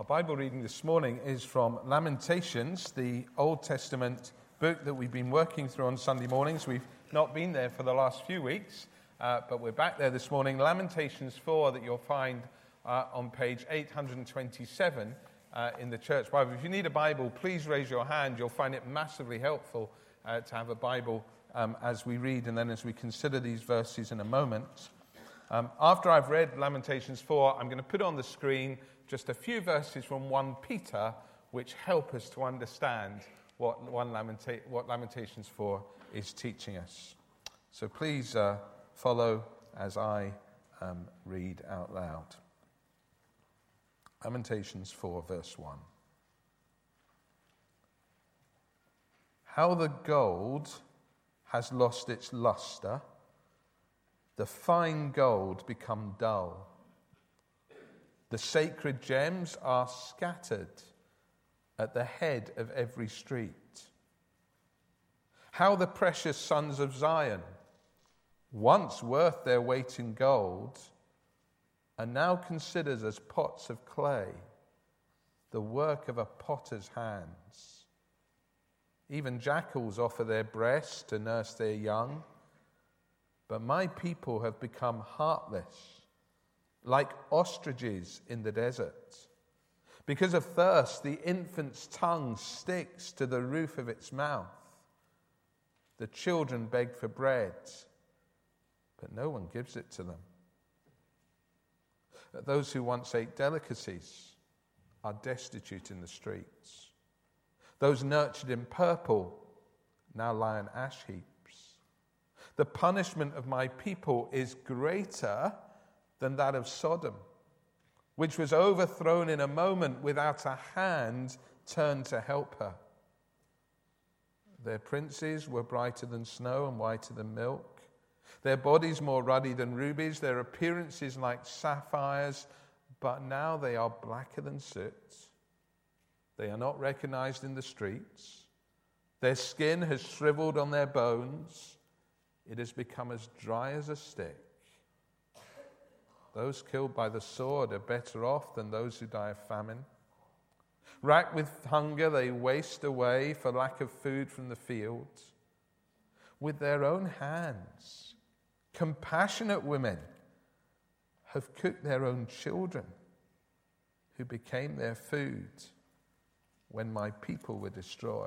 Our Bible reading this morning is from Lamentations, the Old Testament book that we've been working through on Sunday mornings. We've not been there for the last few weeks, but we're back there this morning. Lamentations 4 that you'll find on page 827 in the Church Bible. If you need a Bible, please raise your hand. You'll find it massively helpful to have a Bible as we read and then as we consider these verses in a moment. After I've read Lamentations 4, I'm going to put on the screen just a few verses from 1 Peter which help us to understand what Lamentations 4 is teaching us. So please follow as I read out loud. Lamentations 4, verse 1. How the gold has lost its luster, the fine gold become dull. The sacred gems are scattered at the head of every street. How the precious sons of Zion, once worth their weight in gold, are now considered as pots of clay, the work of a potter's hands. Even jackals offer their breasts to nurse their young, but my people have become heartless, like ostriches in the desert. Because of thirst, the infant's tongue sticks to the roof of its mouth. The children beg for bread, but no one gives it to them. Those who once ate delicacies are destitute in the streets. Those nurtured in purple now lie on ash heaps. The punishment of my people is greater than that of Sodom, which was overthrown in a moment without a hand turned to help her. Their princes were brighter than snow and whiter than milk. Their bodies more ruddy than rubies, their appearances like sapphires, but now they are blacker than soot. They are not recognized in the streets. Their skin has shriveled on their bones. It has become as dry as a stick. Those killed by the sword are better off than those who die of famine. Racked with hunger, they waste away for lack of food from the fields. With their own hands, compassionate women have cooked their own children, who became their food when my people were destroyed.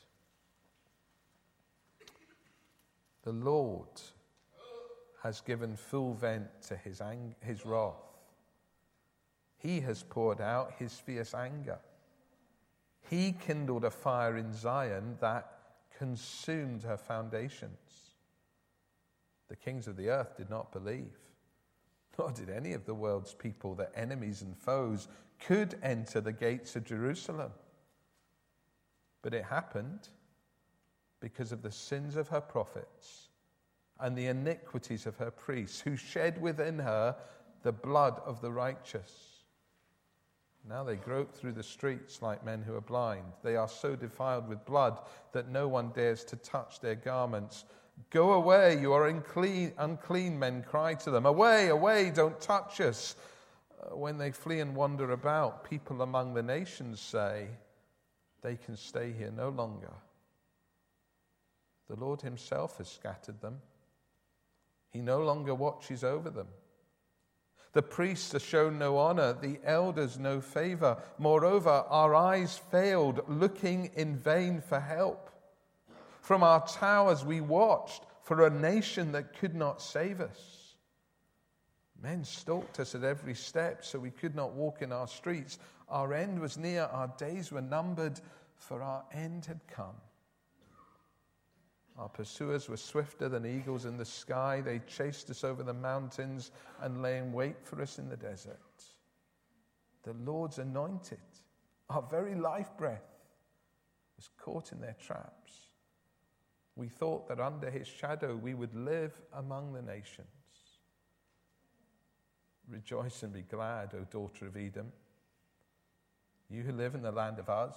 The Lord has given full vent to his wrath. He has poured out his fierce anger. He kindled a fire in Zion that consumed her foundations. The kings of the earth did not believe, nor did any of the world's people, their enemies and foes, could enter the gates of Jerusalem. But it happened because of the sins of her prophets and the iniquities of her priests, who shed within her the blood of the righteous. Now they grope through the streets like men who are blind. They are so defiled with blood that no one dares to touch their garments. Go away, you are unclean, men cry to them. Away, away, don't touch us. When they flee and wander about, people among the nations say, they can stay here no longer. The Lord himself has scattered them. He no longer watches over them. The priests are shown no honor, the elders no favor. Moreover, our eyes failed, looking in vain for help. From our towers we watched for a nation that could not save us. Men stalked us at every step, so we could not walk in our streets. Our end was near, our days were numbered, for our end had come. Our pursuers were swifter than eagles in the sky. They chased us over the mountains and lay in wait for us in the desert. The Lord's anointed, our very life breath, was caught in their traps. We thought that under his shadow we would live among the nations. Rejoice and be glad, O daughter of Edom, you who live in the land of Uz.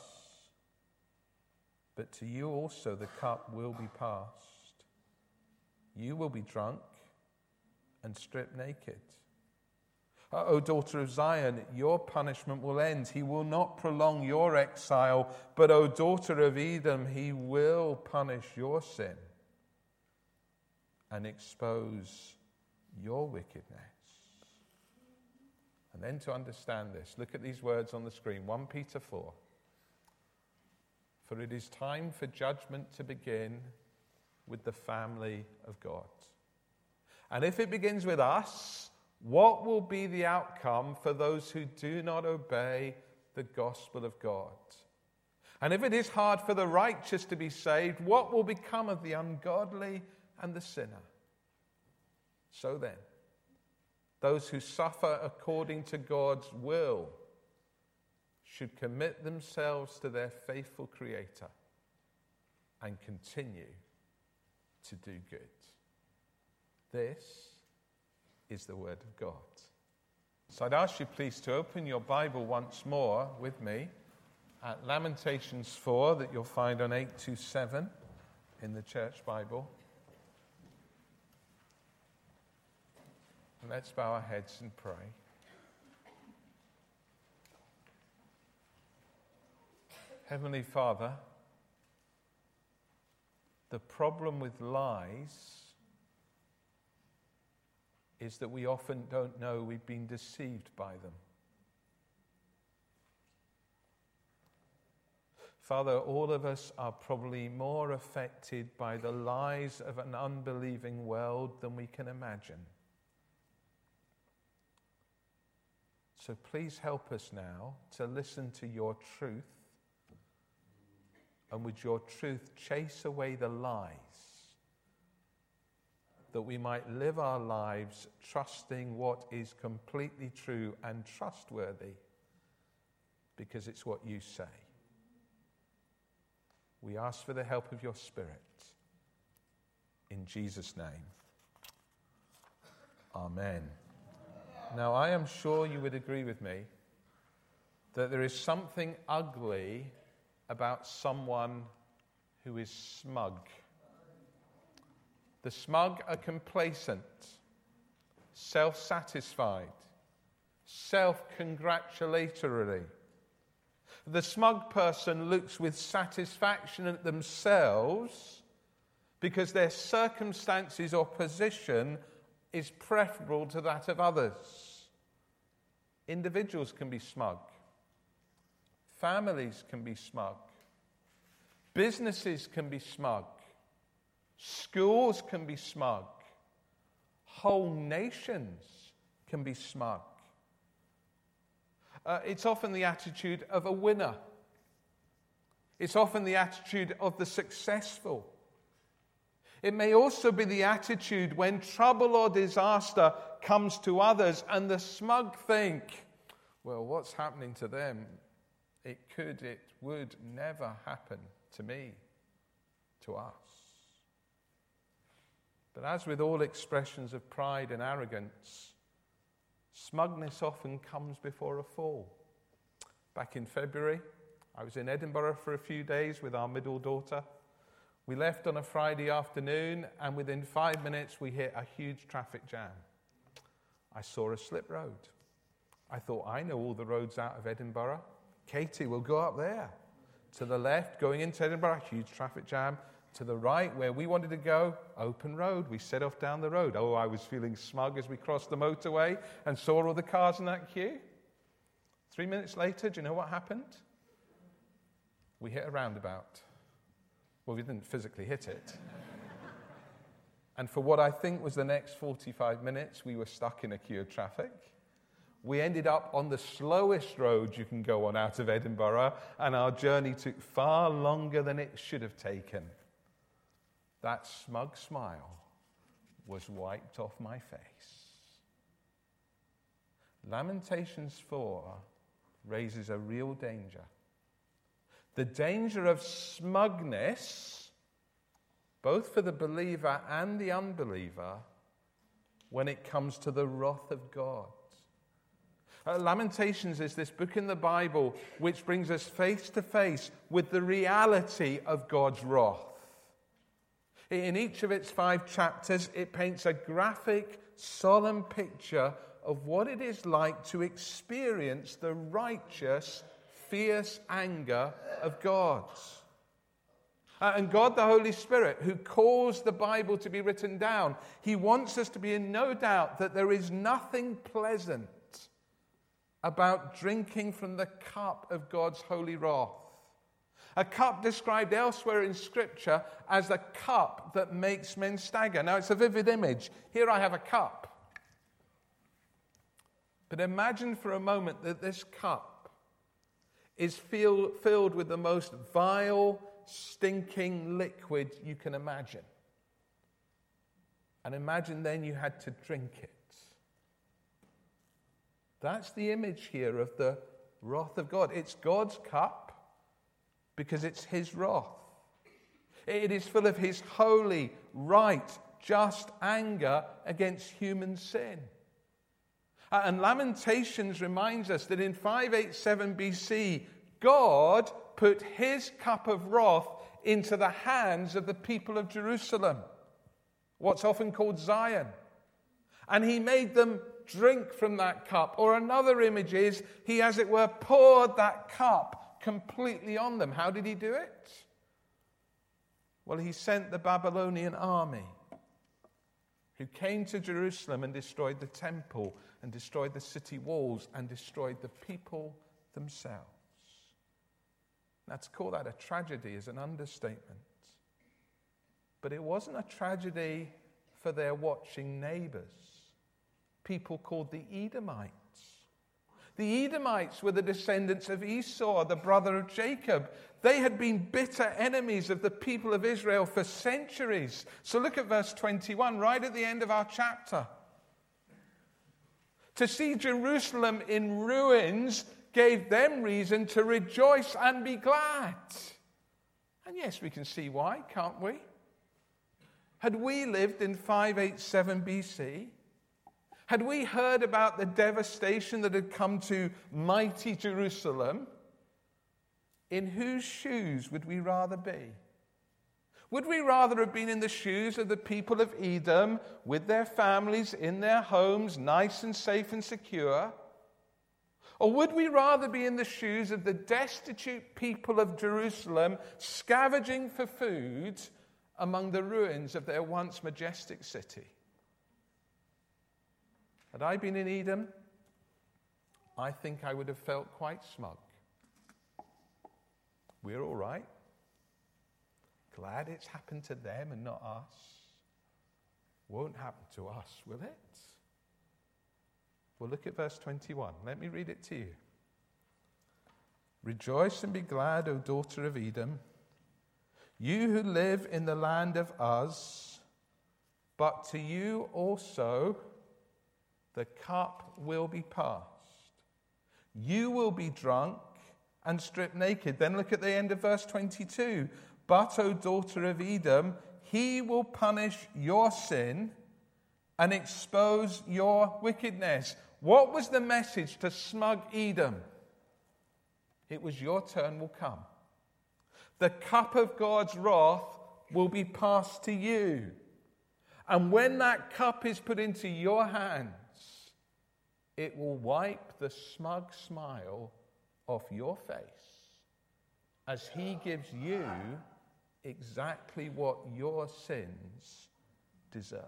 But to you also the cup will be passed. You will be drunk and stripped naked. O daughter of Zion, your punishment will end. He will not prolong your exile, but O daughter of Edom, he will punish your sin and expose your wickedness. And then to understand this, look at these words on the screen, 1 Peter 4. For it is time for judgment to begin with the family of God. And if it begins with us, what will be the outcome for those who do not obey the gospel of God? And if it is hard for the righteous to be saved, what will become of the ungodly and the sinner? So then, those who suffer according to God's will should commit themselves to their faithful Creator and continue to do good. This is the word of God. So I'd ask you please to open your Bible once more with me at Lamentations 4 that you'll find on 827 in the Church Bible. And let's bow our heads and pray. Heavenly Father, the problem with lies is that we often don't know we've been deceived by them. Father, all of us are probably more affected by the lies of an unbelieving world than we can imagine. So please help us now to listen to your truth, and with your truth chase away the lies, that we might live our lives trusting what is completely true and trustworthy, because it's what you say. We ask for the help of your Spirit. In Jesus' name. Amen. Now, I am sure you would agree with me that there is something ugly about someone who is smug. The smug are complacent, self-satisfied, self-congratulatory. The smug person looks with satisfaction at themselves because their circumstances or position is preferable to that of others. Individuals can be smug. Families can be smug. Businesses can be smug. Schools can be smug. Whole nations can be smug. It's often the attitude of a winner. It's often the attitude of the successful. It may also be the attitude when trouble or disaster comes to others and the smug think, well, what's happening to them? It would never happen to me, to us. But as with all expressions of pride and arrogance, smugness often comes before a fall. Back in February, I was in Edinburgh for a few days with our middle daughter. We left on a Friday afternoon, and within 5 minutes we hit a huge traffic jam. I saw a slip road. I thought, I know all the roads out of Edinburgh. Katie will go up there. To the left, going into Edinburgh, huge traffic jam. To the right, where we wanted to go, open road. We set off down the road. Oh, I was feeling smug as we crossed the motorway and saw all the cars in that queue. 3 minutes later, do you know what happened? We hit a roundabout. Well, we didn't physically hit it. And for what I think was the next 45 minutes, we were stuck in a queue of traffic. We ended up on the slowest road you can go on out of Edinburgh, and our journey took far longer than it should have taken. That smug smile was wiped off my face. Lamentations 4 raises a real danger. The danger of smugness, both for the believer and the unbeliever, when it comes to the wrath of God. Lamentations is this book in the Bible which brings us face to face with the reality of God's wrath. In each of its 5 chapters, it paints a graphic, solemn picture of what it is like to experience the righteous, fierce anger of God. And God, the Holy Spirit, who caused the Bible to be written down, he wants us to be in no doubt that there is nothing pleasant about drinking from the cup of God's holy wrath. A cup described elsewhere in Scripture as a cup that makes men stagger. Now, it's a vivid image. Here I have a cup. But imagine for a moment that this cup is filled with the most vile, stinking liquid you can imagine. And imagine then you had to drink it. That's the image here of the wrath of God. It's God's cup because it's his wrath. It is full of his holy, right, just anger against human sin. And Lamentations reminds us that in 587 BC, God put his cup of wrath into the hands of the people of Jerusalem, what's often called Zion. And he made them drink from that cup. Or another image is, he, as it were, poured that cup completely on them. How did he do it? Well, he sent the Babylonian army who came to Jerusalem and destroyed the temple and destroyed the city walls and destroyed the people themselves. Now, to call that a tragedy is an understatement. But it wasn't a tragedy for their watching neighbors, people called the Edomites. The Edomites were the descendants of Esau, the brother of Jacob. They had been bitter enemies of the people of Israel for centuries. So look at verse 21, right at the end of our chapter. To see Jerusalem in ruins gave them reason to rejoice and be glad. And yes, we can see why, can't we? Had we lived in 587 BC, had we heard about the devastation that had come to mighty Jerusalem, in whose shoes would we rather be? Would we rather have been in the shoes of the people of Edom, with their families in their homes, nice and safe and secure? Or would we rather be in the shoes of the destitute people of Jerusalem, scavenging for food among the ruins of their once majestic city? Had I been in Edom, I think I would have felt quite smug. We're all right. Glad it's happened to them and not us. Won't happen to us, will it? Well, look at verse 21. Let me read it to you. Rejoice and be glad, O daughter of Edom, you who live in the land of Uz, but to you also the cup will be passed. You will be drunk and stripped naked. Then look at the end of verse 22. But, O daughter of Edom, he will punish your sin and expose your wickedness. What was the message to smug Edom? It was, your turn will come. The cup of God's wrath will be passed to you. And when that cup is put into your hands, it will wipe the smug smile off your face as he gives you exactly what your sins deserve.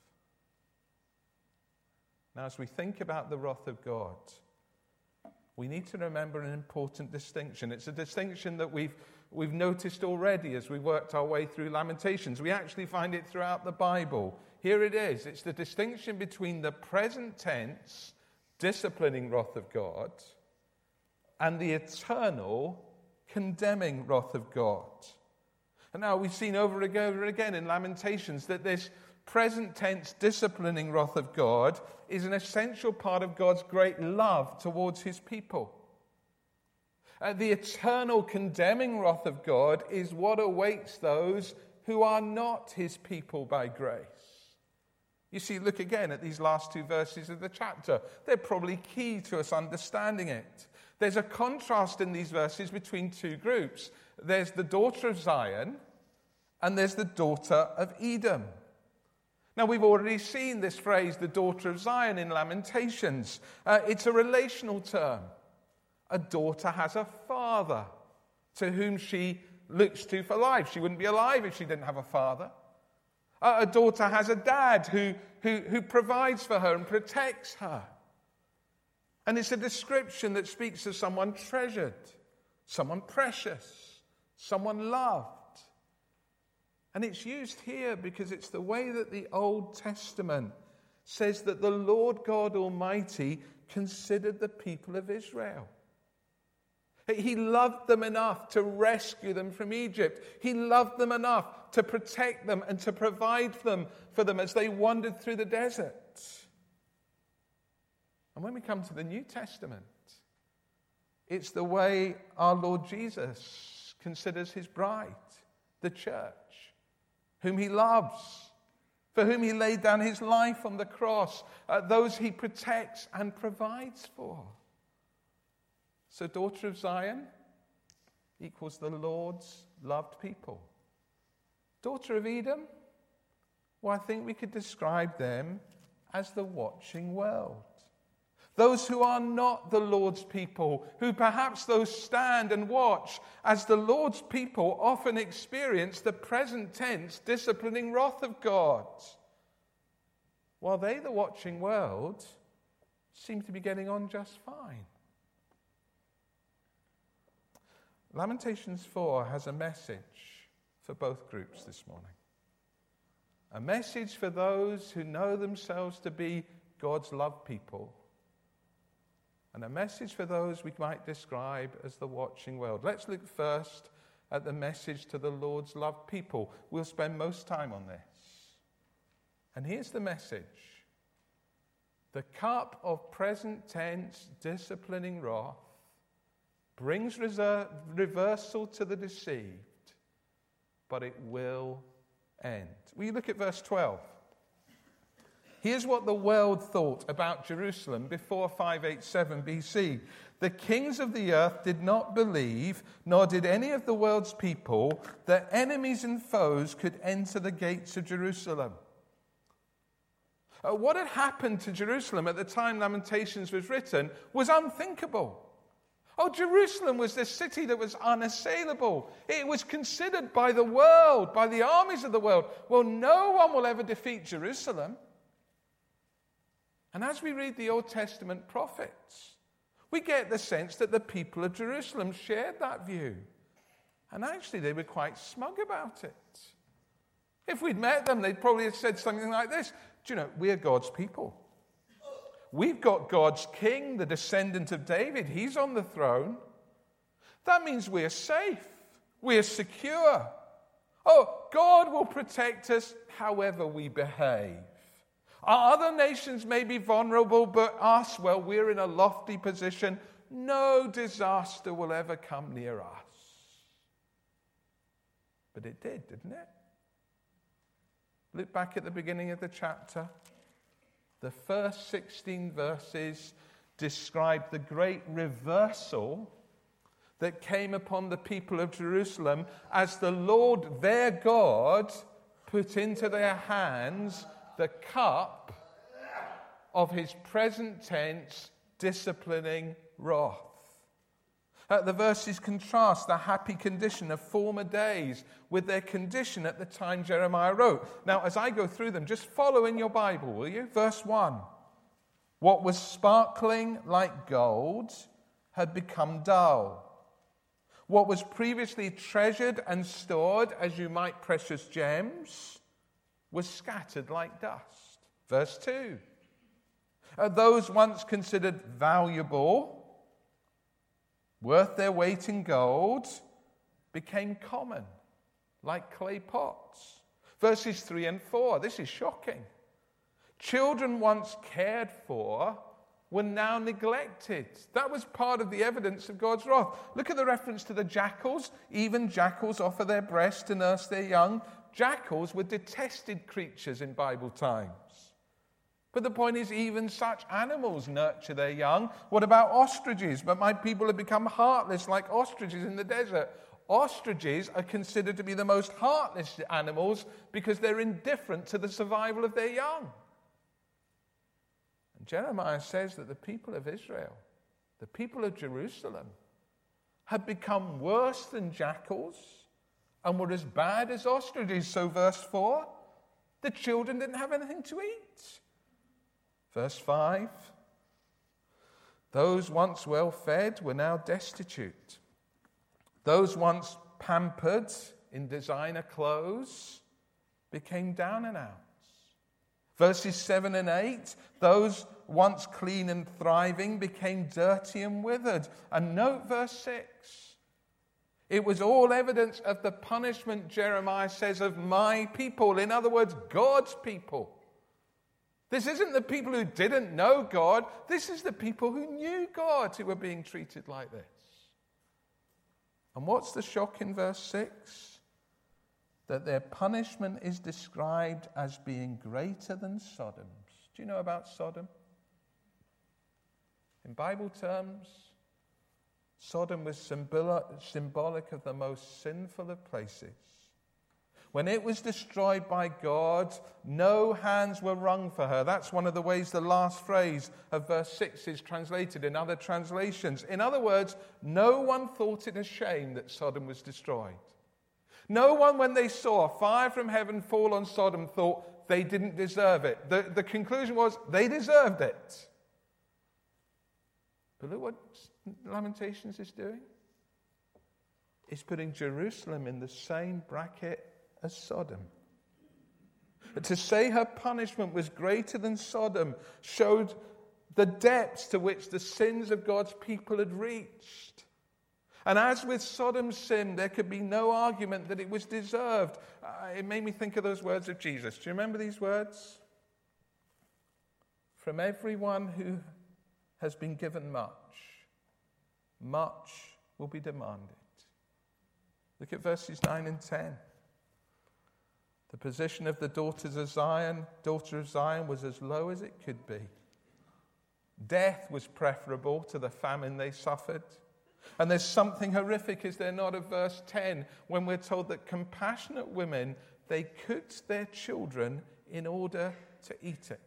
Now, as we think about the wrath of God, we need to remember an important distinction. It's a distinction that we've noticed already as we worked our way through Lamentations. We actually find it throughout the Bible. Here it is. It's the distinction between the present tense disciplining wrath of God and the eternal condemning wrath of God. And now we've seen over and over again in Lamentations that this present tense disciplining wrath of God is an essential part of God's great love towards his people. The eternal condemning wrath of God is what awaits those who are not his people by grace. You see, look again at these last two verses of the chapter. They're probably key to us understanding it. There's a contrast in these verses between two groups. There's the daughter of Zion and there's the daughter of Edom. Now, we've already seen this phrase, the daughter of Zion, in Lamentations. It's a relational term. A daughter has a father to whom she looks to for life. She wouldn't be alive if she didn't have a father. A daughter has a dad who provides for her and protects her. And it's a description that speaks of someone treasured, someone precious, someone loved. And it's used here because it's the way that the Old Testament says that the Lord God Almighty considered the people of Israel. He loved them enough to rescue them from Egypt. He loved them enough to protect them and to provide for them as they wandered through the desert. And when we come to the New Testament, it's the way our Lord Jesus considers his bride, the church, whom he loves, for whom he laid down his life on the cross, those he protects and provides for. So daughter of Zion equals the Lord's loved people. Daughter of Edom, well, I think we could describe them as the watching world. Those who are not the Lord's people, who perhaps those stand and watch, as the Lord's people often experience the present tense disciplining wrath of God, while they, the watching world, seem to be getting on just fine. Lamentations 4 has a message for both groups this morning. A message for those who know themselves to be God's loved people, and a message for those we might describe as the watching world. Let's look first at the message to the Lord's loved people. We'll spend most time on this. And here's the message. The cup of present tense disciplining wrath brings reversal to the deceived, but it will end. Will you look at verse 12? Here's what the world thought about Jerusalem before 587 BC. The kings of the earth did not believe, nor did any of the world's people, that enemies and foes could enter the gates of Jerusalem. What had happened to Jerusalem at the time Lamentations was written was unthinkable. Oh, Jerusalem was this city that was unassailable. It was considered by the world, by the armies of the world, well, no one will ever defeat Jerusalem. And as we read the Old Testament prophets, we get the sense that the people of Jerusalem shared that view. And actually, they were quite smug about it. If we'd met them, they'd probably have said something like this. Do you know, we're God's people. We've got God's king, the descendant of David. He's on the throne. That means we're safe. We're secure. Oh, God will protect us however we behave. Other nations may be vulnerable, but us, well, we're in a lofty position. No disaster will ever come near us. But it did, didn't it? Look back at the beginning of the chapter. The first 16 verses describe the great reversal that came upon the people of Jerusalem as the Lord, their God, put into their hands the cup of his present tense disciplining wrath. The verses contrast the happy condition of former days with their condition at the time Jeremiah wrote. Now, as I go through them, just follow in your Bible, will you? Verse 1. What was sparkling like gold had become dull. What was previously treasured and stored as you might precious gems was scattered like dust. Verse 2. Those once considered valuable, worth their weight in gold, became common, like clay pots. Verses 3 and 4, this is shocking. Children once cared for were now neglected. That was part of the evidence of God's wrath. Look at the reference to the jackals. Even jackals offer their breast to nurse their young. Jackals were detested creatures in Bible times. But the point is, even such animals nurture their young. What about ostriches? But my people have become heartless like ostriches in the desert. Ostriches are considered to be the most heartless animals because they're indifferent to the survival of their young. And Jeremiah says that the people of Israel, the people of Jerusalem, had become worse than jackals and were as bad as ostriches. So verse 4, the children didn't have anything to eat. Verse 5, those once well fed were now destitute. Those once pampered in designer clothes became down and outs. Verses 7 and 8, those once clean and thriving became dirty and withered. And note verse 6. It was all evidence of the punishment, Jeremiah says, of my people. In other words, God's people. This isn't the people who didn't know God. This is the people who knew God who were being treated like this. And what's the shock in verse 6? That their punishment is described as being greater than Sodom's. Do you know about Sodom? In Bible terms, Sodom was symbolic of the most sinful of places. When it was destroyed by God, no hands were wrung for her. That's one of the ways the last phrase of verse 6 is translated in other translations. In other words, no one thought it a shame that Sodom was destroyed. No one, when they saw fire from heaven fall on Sodom, thought they didn't deserve it. The conclusion was they deserved it. But look what Lamentations is doing. It's putting Jerusalem in the same bracket as Sodom. To say her punishment was greater than Sodom showed the depths to which the sins of God's people had reached. And as with Sodom's sin, there could be no argument that it was deserved. It made me think of those words of Jesus. Do you remember these words? From everyone who has been given much, much will be demanded. Look at verses 9 and 10. The position of the daughter of Zion was as low as it could be. Death was preferable to the famine they suffered. And there's something horrific, is there not, of verse 10, when we're told that compassionate women, they cooked their children in order to eat it.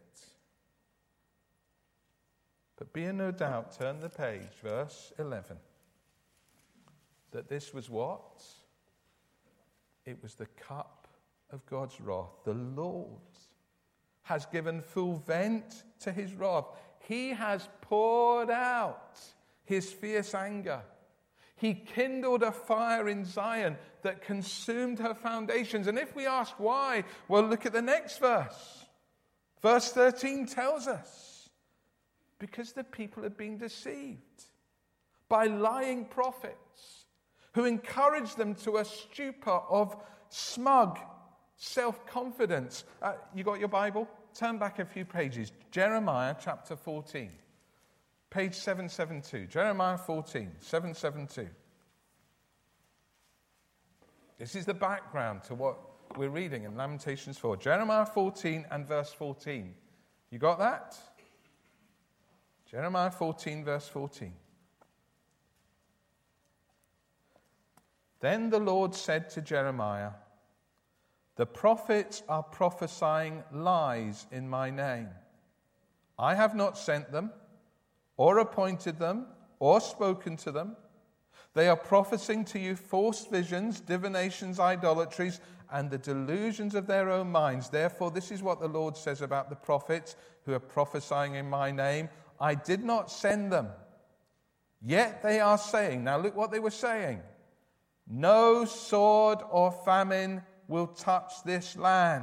But be in no doubt, turn the page, verse 11, that this was what? It was the cup of God's wrath. The Lord has given full vent to his wrath. He has poured out his fierce anger. He kindled a fire in Zion that consumed her foundations. And if we ask why, well, look at the next verse. Verse 13 tells us. Because the people had been deceived by lying prophets who encouraged them to a stupor of smug self-confidence. You got your Bible? Turn back a few pages. Jeremiah chapter 14. Page 772. Jeremiah 14, 772. This is the background to what we're reading in Lamentations 4. Jeremiah 14 and verse 14. You got that? Jeremiah 14, verse 14. Then the Lord said to Jeremiah, the prophets are prophesying lies in my name. I have not sent them, or appointed them, or spoken to them. They are prophesying to you false visions, divinations, idolatries, and the delusions of their own minds. Therefore, this is what the Lord says about the prophets who are prophesying in my name. I did not send them. Yet they are saying, now look what they were saying. No sword or famine will touch this land.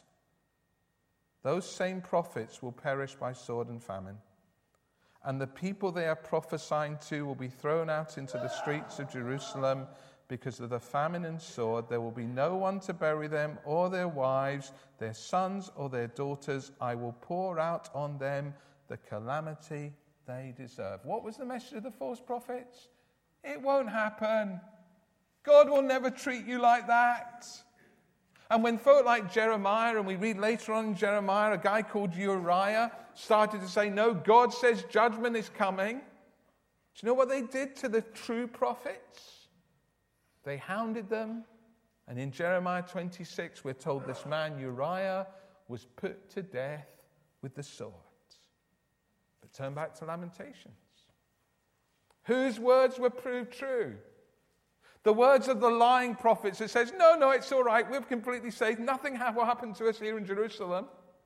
Those same prophets will perish by sword and famine. And the people they are prophesying to will be thrown out into the streets of Jerusalem because of the famine and sword. There will be no one to bury them or their wives, their sons or their daughters. I will pour out on them the calamity they deserve. What was the message of the false prophets? It won't happen. God will never treat you like that. And when folk like Jeremiah, and we read later on in Jeremiah, a guy called Uriah started to say, no, God says judgment is coming. Do you know what they did to the true prophets? They hounded them. And in Jeremiah 26, we're told this man, Uriah, was put to death with the sword. But turn back to Lamentations. Whose words were proved true? The words of the lying prophets that says, no, it's all right, we're completely safe, nothing will happen to us here in Jerusalem.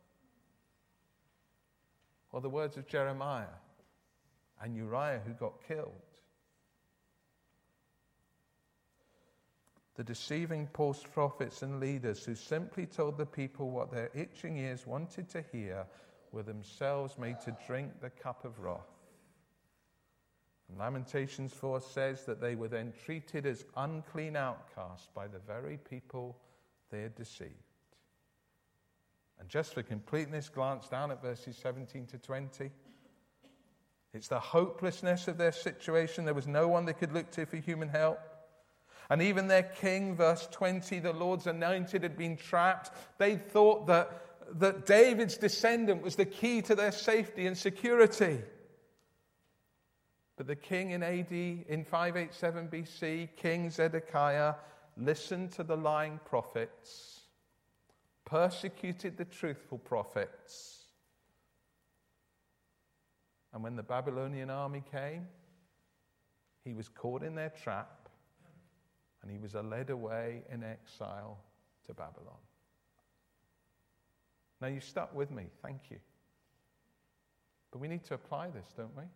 Or the words of Jeremiah and Uriah who got killed. The deceiving false prophets and leaders who simply told the people what their itching ears wanted to hear were themselves made to drink the cup of wrath. And Lamentations 4 says that they were then treated as unclean outcasts by the very people they had deceived. And just for completeness, glance down at verses 17 to 20. It's the hopelessness of their situation. There was no one they could look to for human help. And even their king, verse 20, the Lord's anointed, had been trapped. They thought that David's descendant was the key to their safety and security. But the king in AD, in 587 BC, King Zedekiah, listened to the lying prophets, persecuted the truthful prophets. And when the Babylonian army came, he was caught in their trap, and he was led away in exile to Babylon. Now, you stuck with me. Thank you. But we need to apply this, don't we?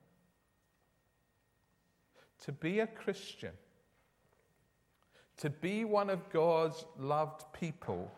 To be a Christian, to be one of God's loved people,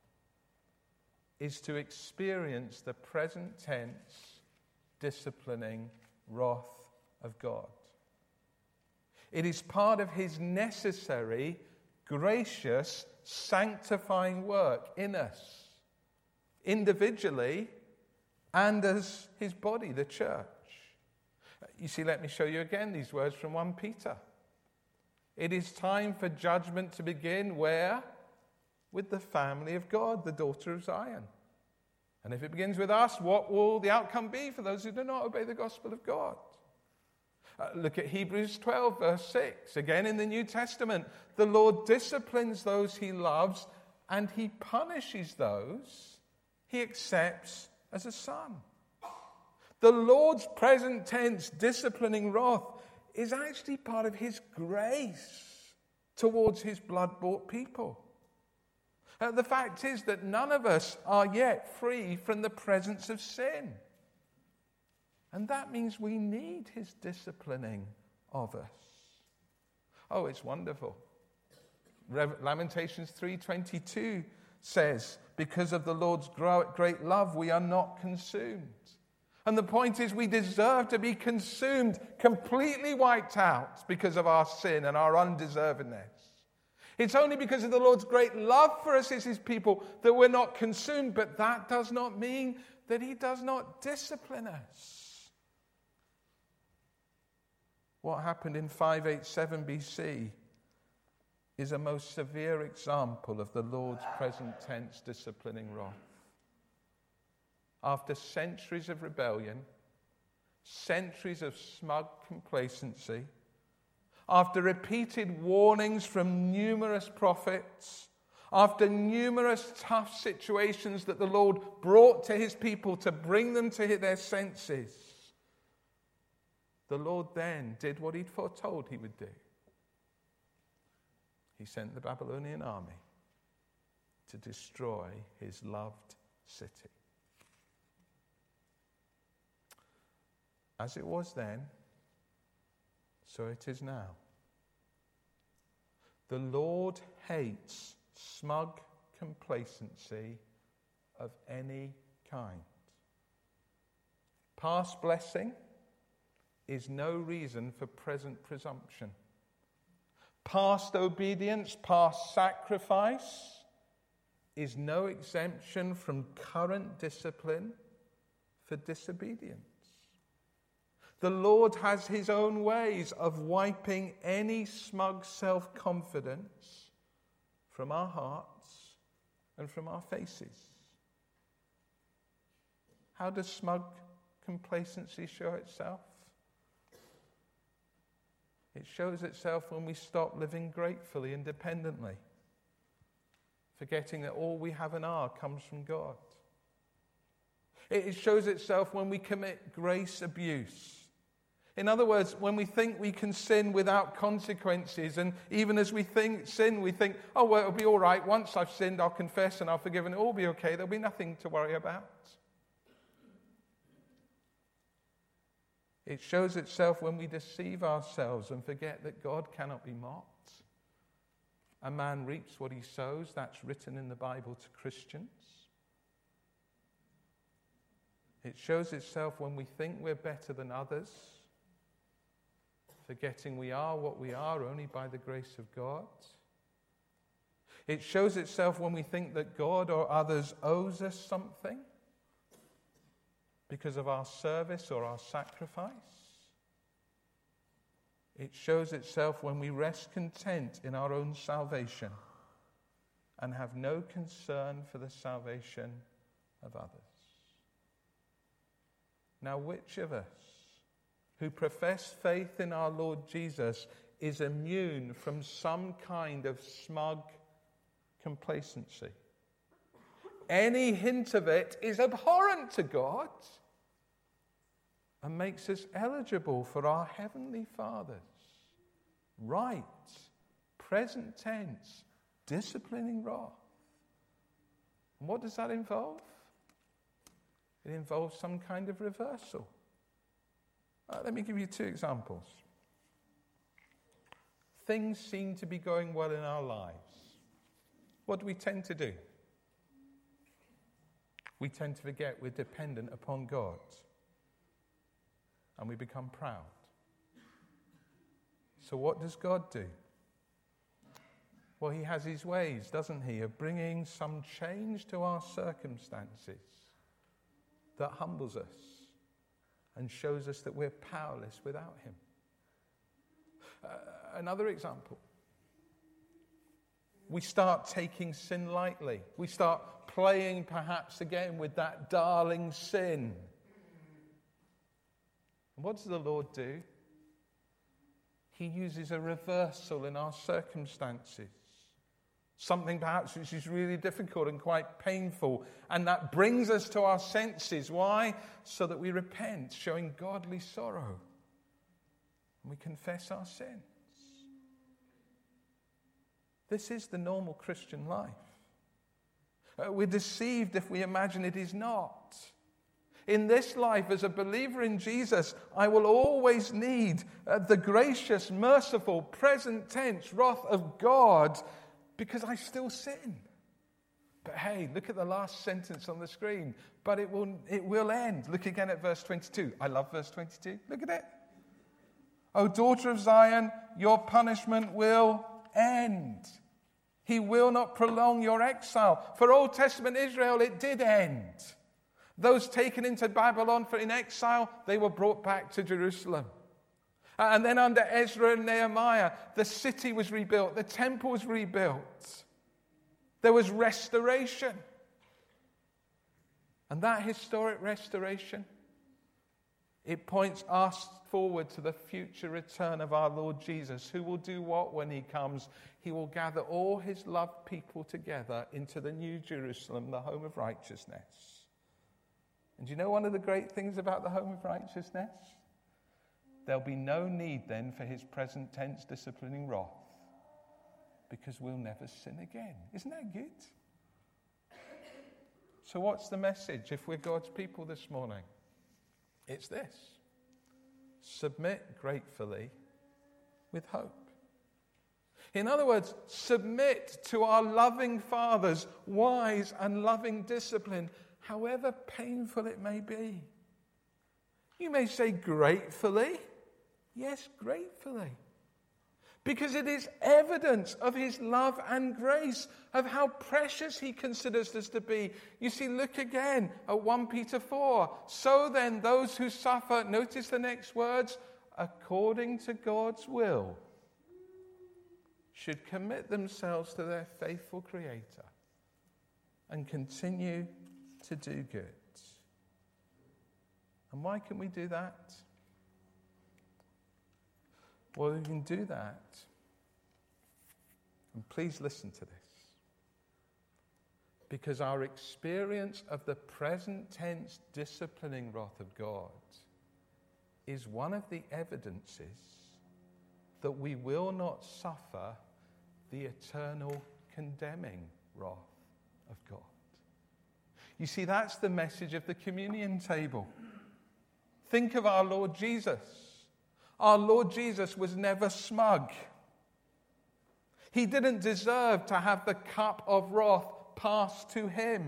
is to experience the present tense, disciplining wrath of God. It is part of his necessary, gracious, sanctifying work in us, individually and as his body, the church. You see, let me show you again these words from 1 Peter. It is time for judgment to begin where? With the family of God, the daughter of Zion. And if it begins with us, what will the outcome be for those who do not obey the gospel of God? Look at Hebrews 12, verse 6. Again in the New Testament, the Lord disciplines those he loves, and he punishes those he accepts as a son. The Lord's present tense disciplining wrath is actually part of his grace towards his blood-bought people. The fact is that none of us are yet free from the presence of sin. And that means we need his disciplining of us. Oh, it's wonderful. Lamentations 3:22 says, because of the Lord's great love, we are not consumed. And the point is, we deserve to be consumed, completely wiped out because of our sin and our undeservedness. It's only because of the Lord's great love for us as his people that we're not consumed, but that does not mean that he does not discipline us. What happened in 587 BC is a most severe example of the Lord's present tense disciplining wrath. After centuries of rebellion, centuries of smug complacency, after repeated warnings from numerous prophets, after numerous tough situations that the Lord brought to his people to bring them to their senses, the Lord then did what he'd foretold he would do. He sent the Babylonian army to destroy his loved city. As it was then, so it is now. The Lord hates smug complacency of any kind. Past blessing is no reason for present presumption. Past obedience, past sacrifice is no exemption from current discipline for disobedience. The Lord has his own ways of wiping any smug self-confidence from our hearts and from our faces. How does smug complacency show itself? It shows itself when we stop living gratefully and dependently, forgetting that all we have and are comes from God. It shows itself when we commit grace abuse. In other words, when we think we can sin without consequences, and even as we sin, we think, oh, well, it'll be all right. Once I've sinned, I'll confess and I'll forgive and it'll all be okay. There'll be nothing to worry about. It shows itself when we deceive ourselves and forget that God cannot be mocked. A man reaps what he sows. That's written in the Bible to Christians. It shows itself when we think we're better than others, forgetting we are what we are only by the grace of God. It shows itself when we think that God or others owes us something because of our service or our sacrifice. It shows itself when we rest content in our own salvation and have no concern for the salvation of others. Now, which of us who profess faith in our Lord Jesus is immune from some kind of smug complacency? Any hint of it is abhorrent to God and makes us eligible for our Heavenly Father's right, present tense, disciplining wrath. And what does that involve? It involves some kind of reversal. Let me give you two examples. Things seem to be going well in our lives. What do we tend to do? We tend to forget we're dependent upon God. And we become proud. So what does God do? Well, he has his ways, doesn't he, of bringing some change to our circumstances that humbles us and shows us that we're powerless without him. Another example. We start taking sin lightly. We start playing perhaps again with that darling sin. And what does the Lord do? He uses a reversal in our circumstances. Something perhaps which is really difficult and quite painful. And that brings us to our senses. Why? So that we repent, showing godly sorrow. And we confess our sins. This is the normal Christian life. We're deceived if we imagine it is not. In this life, as a believer in Jesus, I will always need the gracious, merciful, present tense wrath of God because I still sin. But hey, look at the last sentence on the screen. But it will end. Look again at verse 22. I love verse 22. Look at it. O daughter of Zion, your punishment will end. He will not prolong your exile. For Old Testament Israel, it did end. Those taken into Babylon in exile, they were brought back to Jerusalem. And then under Ezra and Nehemiah, the city was rebuilt. The temple was rebuilt. There was restoration. And that historic restoration, it points us forward to the future return of our Lord Jesus, who will do what when he comes? He will gather all his loved people together into the new Jerusalem, the home of righteousness. And do you know one of the great things about the home of righteousness? There'll be no need then for his present tense disciplining wrath, because we'll never sin again. Isn't that good? So what's the message if we're God's people this morning? It's this: submit gratefully with hope. In other words, submit to our loving Father's wise and loving discipline, however painful it may be. You may say gratefully. Yes, gratefully. Because it is evidence of his love and grace, of how precious he considers us to be. You see, look again at 1 Peter 4. So then, those who suffer, notice the next words, according to God's will, should commit themselves to their faithful Creator and continue to do good. And why can we do that? Well, we can do that. And please listen to this. Because our experience of the present tense disciplining wrath of God is one of the evidences that we will not suffer the eternal condemning wrath of God. You see, that's the message of the communion table. Think of our Lord Jesus. Our Lord Jesus was never smug. He didn't deserve to have the cup of wrath passed to him.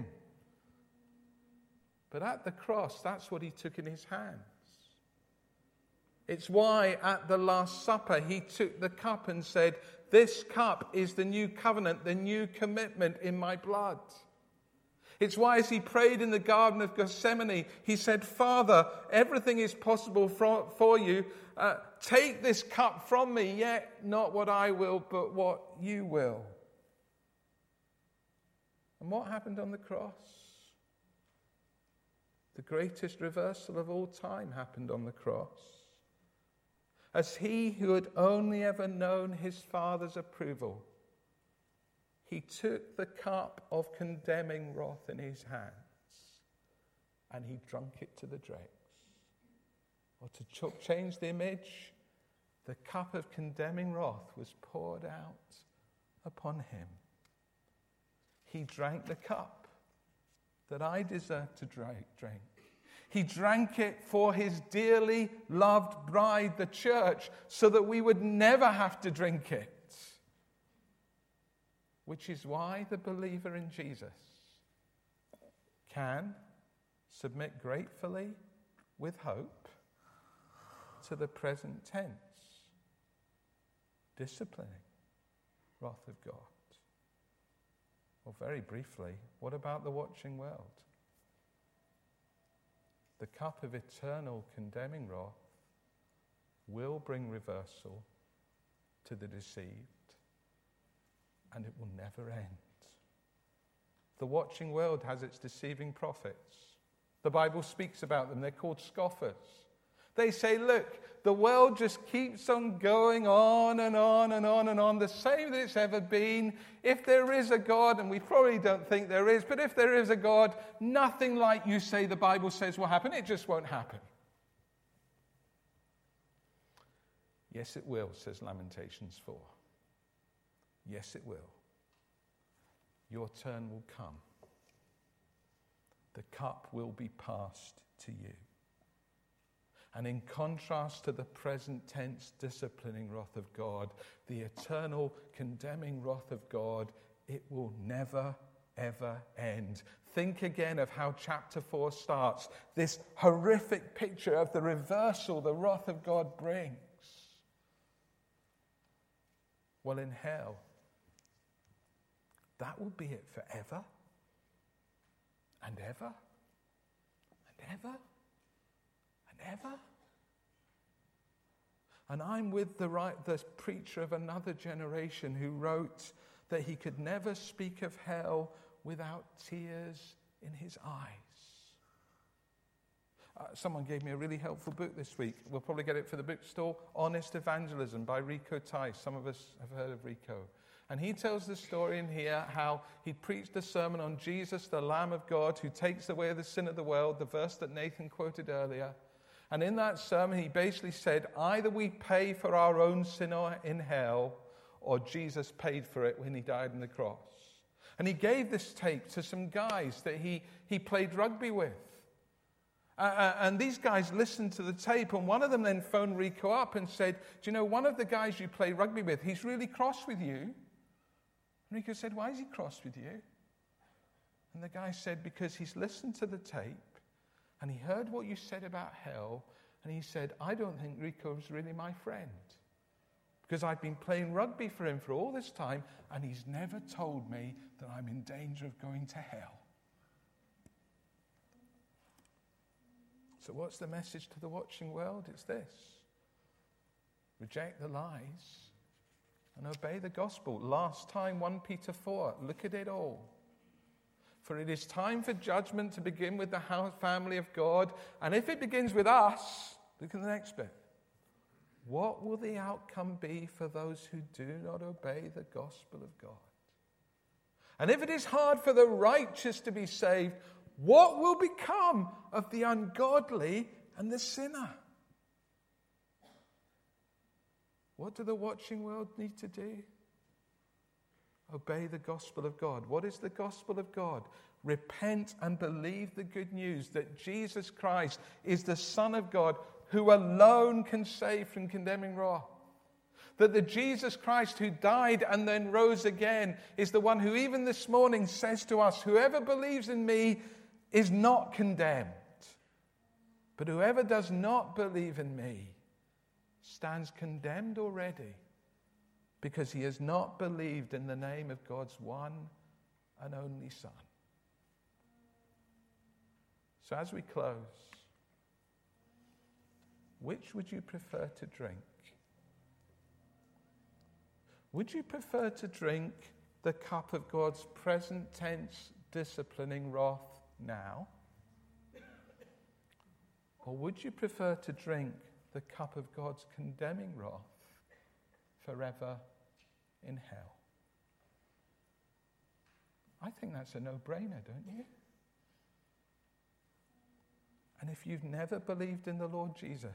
But at the cross, that's what he took in his hands. It's why at the Last Supper, he took the cup and said, "This cup is the new covenant, the new commitment in my blood." It's why as he prayed in the Garden of Gethsemane, he said, "Father, everything is possible for you. Take this cup from me, yet not what I will, but what you will." And what happened on the cross? The greatest reversal of all time happened on the cross. As he who had only ever known his Father's approval, he took the cup of condemning wrath in his hands and he drank it to the dregs. Or to change the image, the cup of condemning wrath was poured out upon him. He drank the cup that I deserve to drink. He drank it for his dearly loved bride, the church, so that we would never have to drink it. Which is why the believer in Jesus can submit gratefully with hope to the present tense, disciplining wrath of God. Well, very briefly, what about the watching world? The cup of eternal condemning wrath will bring reversal to the deceived, and it will never end. The watching world has its deceiving prophets. The Bible speaks about them. They're called scoffers. They say, look, the world just keeps on going on and on and on and on, the same that it's ever been. If there is a God, and we probably don't think there is, but if there is a God, nothing like you say the Bible says will happen. It just won't happen. Yes, it will, says Lamentations 4. Yes, it will. Your turn will come. The cup will be passed to you. And in contrast to the present tense disciplining wrath of God, the eternal condemning wrath of God, it will never, ever end. Think again of how chapter 4 starts. This horrific picture of the reversal the wrath of God brings. Well, in hell, that will be it forever and ever and ever and ever. And I'm with the preacher of another generation who wrote that he could never speak of hell without tears in his eyes. Someone gave me a really helpful book this week. We'll probably get it for the bookstore. Honest Evangelism by Rico Tice. Some of us have heard of Rico. And he tells the story in here how he preached a sermon on Jesus, the Lamb of God, who takes away the sin of the world, the verse that Nathan quoted earlier. And in that sermon, he basically said, either we pay for our own sin in hell, or Jesus paid for it when he died on the cross. And he gave this tape to some guys that he played rugby with. And these guys listened to the tape, and one of them then phoned Rico up and said, do you know, one of the guys you play rugby with, he's really cross with you. And Rico said, why is he cross with you? And the guy said, because he's listened to the tape, and he heard what you said about hell, and he said, I don't think Rico's really my friend. Because I've been playing rugby for him for all this time, and he's never told me that I'm in danger of going to hell. So what's the message to the watching world? It's this. Reject the lies and obey the gospel. Last time, 1 Peter 4. Look at it all. For it is time for judgment to begin with the family of God. And if it begins with us, look at the next bit. What will the outcome be for those who do not obey the gospel of God? And if it is hard for the righteous to be saved, what will become of the ungodly and the sinner? What do the watching world need to do? Obey the gospel of God. What is the gospel of God? Repent and believe the good news that Jesus Christ is the Son of God who alone can save from condemning wrath. That the Jesus Christ who died and then rose again is the one who even this morning says to us, whoever believes in me is not condemned. But whoever does not believe in me stands condemned already, because he has not believed in the name of God's one and only Son. So as we close, which would you prefer to drink? Would you prefer to drink the cup of God's present tense disciplining wrath now? Or would you prefer to drink the cup of God's condemning wrath forever in hell? I think that's a no-brainer, don't you? And if you've never believed in the Lord Jesus,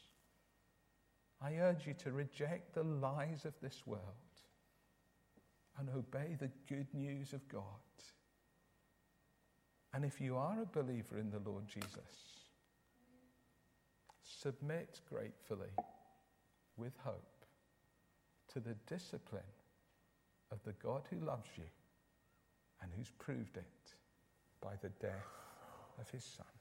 I urge you to reject the lies of this world and obey the good news of God. And if you are a believer in the Lord Jesus, submit gratefully with hope to the discipline of the God who loves you and who's proved it by the death of his Son.